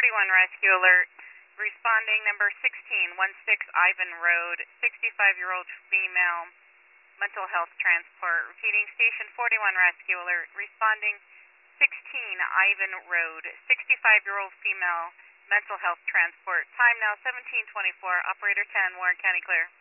Rescue Alert. Responding number 1616 Ivan Road, 65-year-old female, mental health transport. Repeating, Station 41 Rescue Alert. Responding 16 Ivan Road, 65-year-old female, mental health transport. Time now 17:24. Operator 10, Warren County clear.